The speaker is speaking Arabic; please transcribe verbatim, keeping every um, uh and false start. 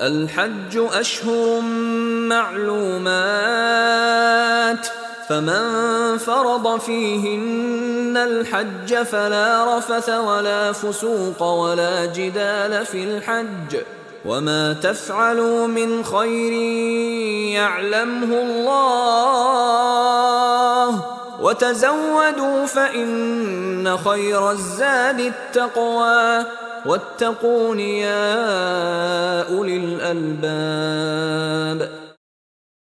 الحج أشهر معلومات، فمن فرض فيهن الحج فلا رفث ولا فسوق ولا جدال في الحج، وما تفعلوا من خير يعلمه الله، وتزودوا فإن خير الزاد التقوى، واتقون يا أولي الألباب.